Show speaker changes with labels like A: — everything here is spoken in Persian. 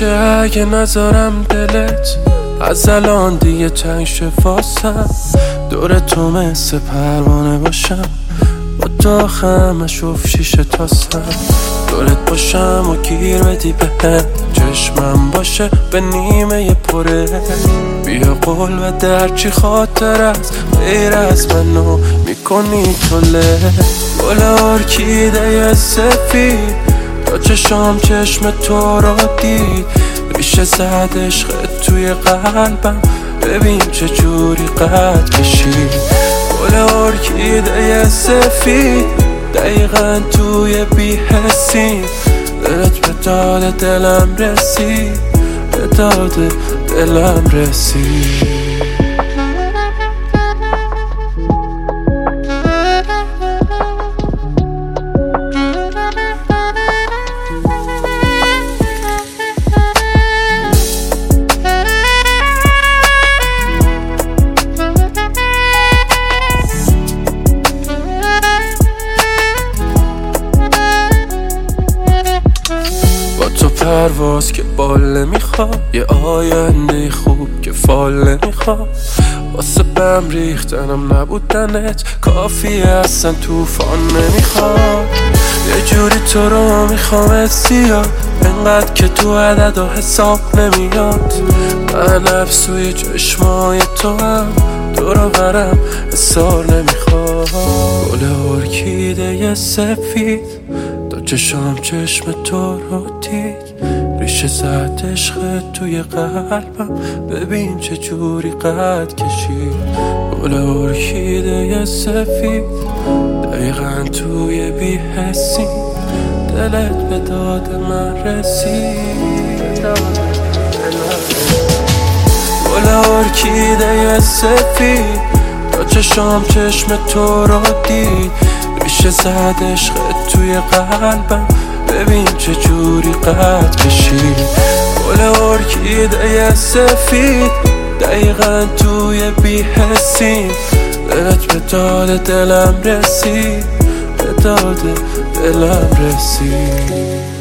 A: میشه اگه نذارم دلت از الان دیگه تنگ شفاسم، دور تو مثل پروانه باشم، با تو خمش افت شیشه تاسم، دورت باشم و گیر بدی بهم، چشمم باشه به نیمه پره، بیا قول و درچی خاطر از غیر از منو میکنی توله. گل ارکیده سفید تا چشام چشم تو رو دید، ریشه زد عشقت توی قلبم، ببین چه جوری قد کشید. گل ارکیده سفید دقیقا توی بی‌حسی، دلت به داد دلم رسید، به داد دلم رسید. تو پرواز که بال نمیخواد، یه آینده خوب که فال نمیخواد، واسه بم ریختنم نبودنت کافیه، اصلا توفان نمیخواد. یه جوری تو رو میخوام زیاد، انقدر که تو عدد و حساب نمیاد، من افسوی چشمای تو هم دورو برم اصار نمیخواد. گل ارکیده سفید تا چشام چشم تو رو دید، ریشه زد عشقت توی قلبم، ببین چه جوری قد کشید. گل ارکیده سفید دقیقا توی بی‌حسی، دلت به داد من رسید. گل ارکیده سفید تا چشام چشم تو رو دید، ریشه زد عشقت توی قلبم، ببین چه جوری قد کشید. گل ارکیده سفید دقیقا توی بی‌حسی، دلت به داد دلم رسید، به داد دلم رسید.